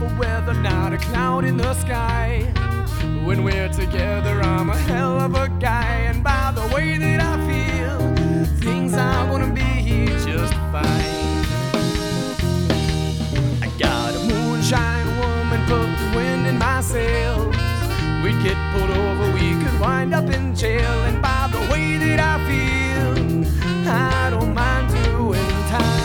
beautiful weather, not a cloud in the sky. When we're together, I'm a hell of a guy. And by the way that I feel, things are gonna be just fine. I got a moonshine woman, put the wind in my sails. We'd get pulled over, we could wind up in jail. And by the way that I feel, I don't mind doing time.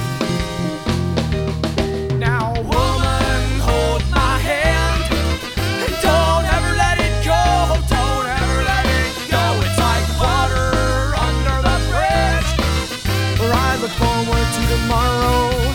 Now, woman, hold my hand, and don't ever let it go, don't ever let it go. It's like water under the bridge, where I look forward to tomorrow.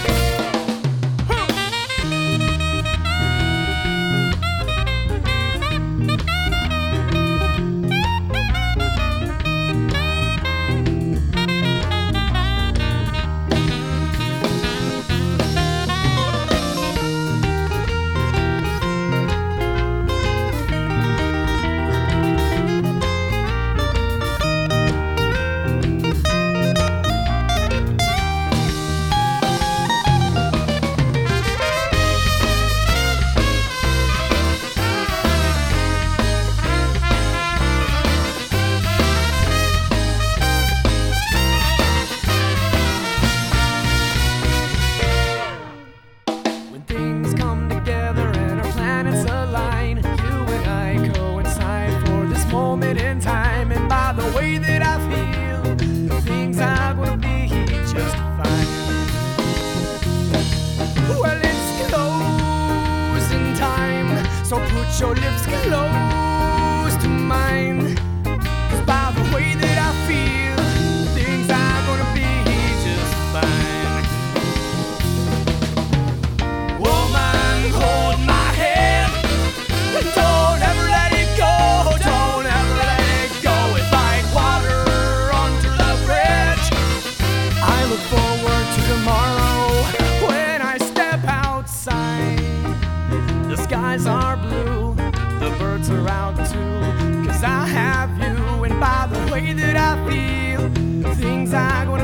In time, and by the way that I feel, things are gonna be just fine. Well, it's closing time, so put your lips close to mine. 'Cause by the way that I feel, things are gonna be just fine. Woman, hold my hand, and don't ever let it go, don't ever let it go. It's like water under the bridge. I look forward to tomorrow when I step outside. The skies are blue, the birds are out too, 'cause I have you. And by the way that I feel, things are going